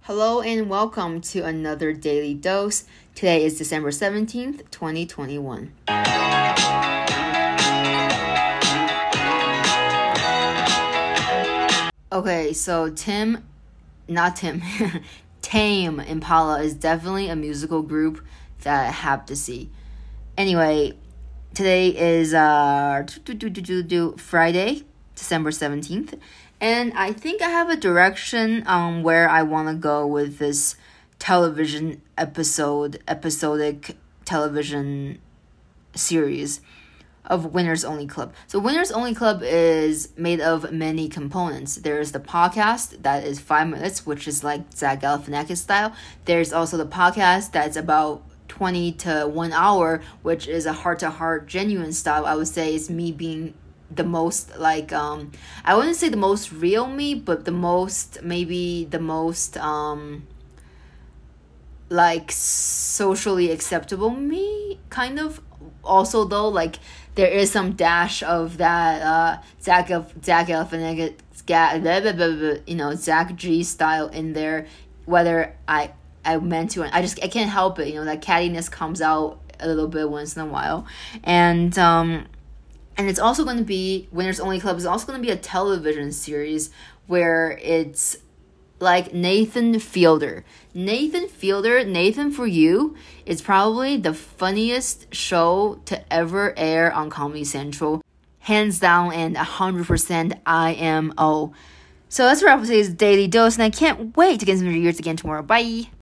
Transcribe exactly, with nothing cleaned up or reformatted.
Hello and welcome to another Daily Dose. Today is December seventeenth, twenty twenty-one. Okay, so Tim, not Tim, Tame Impala is definitely a musical group that I have to see. Anyway, today is uh Friday, December seventeenth. And I think I have a direction on where I want to go with this television episode, episodic television series of Winners Only Club. So Winners Only Club is made of many components. There's the podcast that is five minutes, which is like Zach Galifianakis style. There's also the podcast that's about twenty to one hour, which is a heart-to-heart, genuine style. I would say it's me being the most like um I wouldn't say the most real me, but the most maybe the most um like socially acceptable me, kind of. Also though, like there is some dash of that uh Zach of Zach Galifianakis, you know, Zach G style in there, whether I I meant to. I just I can't help it, you know, that cattiness comes out a little bit once in a while. And um And it's also going to be, Winners Only Club is also going to be a television series where it's like Nathan Fielder. Nathan Fielder, Nathan For You, is probably the funniest show to ever air on Comedy Central. Hands down and one hundred percent I M O. So that's a wrap for today's Daily Dose, and I can't wait to get into your ears again tomorrow. Bye!